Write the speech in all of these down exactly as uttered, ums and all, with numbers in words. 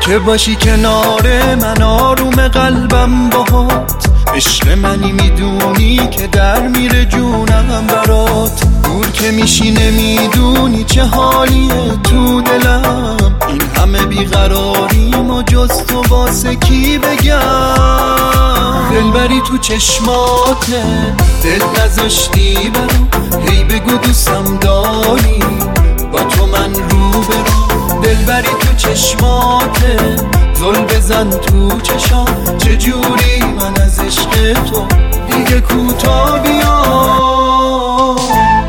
که باشی کنار من آروم قلبم باهات، عشق منی میدونی که در میره جونم برات. دور که میشی نمیدونی چه حالیه تو دلم، این همه بیقراریم و جز تو واسه کی بگم. دلبری تو چشماته، دل نذاشتی برام، هی بگو دوستم داری، با تو من رو برم. دلبری تو چشماته، زل بزن تو چشام، چجوری من از عشق تو دیگه کوتا بیام.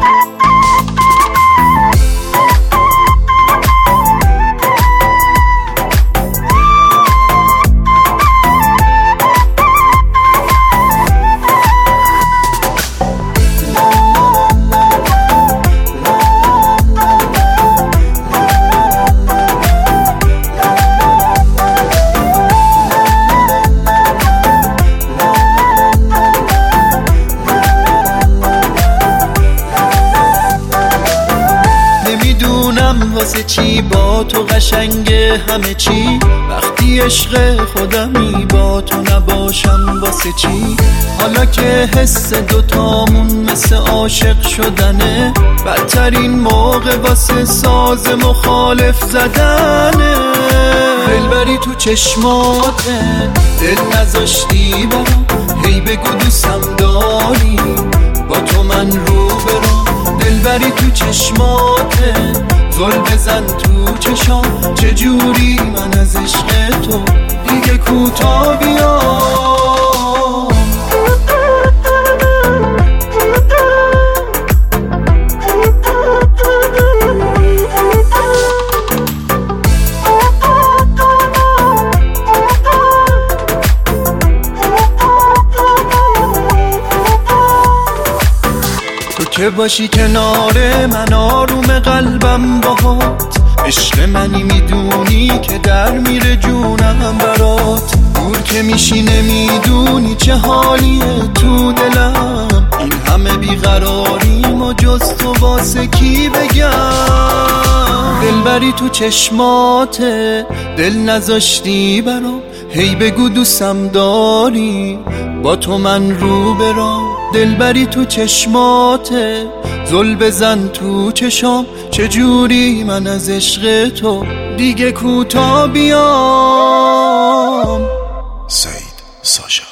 واسه چی با تو قشنگه همه چی، وقتی عشق خودمی با تو نباشم واسه چی. حالا که حس دوتامون مثل عاشق شدنه، بدترین موقع واسه ساز مخالف زدنه. دلبری تو چشماته، دل نذاشتی برام، هی بگو دوستم داری، با تو من رو برم. دلبری تو چشماته، زل بزن تو چشام، چجوری من از عشق تو دیگه کوتا بیام. تو که باشی کنار من آروم قلبم باهات، عشق منی میدونی که در میره جونم برات. دور که میشی نمیدونی چه حالیه تو دلم، این همه بیقراریم و جز تو واسه کی بگم. دلبری تو چشماته، دل نذاشتی برام، هی بگو دوستم داری، با تو من رو برام. دلبری تو چشماته، زل بزن تو چشام، چجوری من از عشق تو دیگه کوتا بیام. سعید ساشا.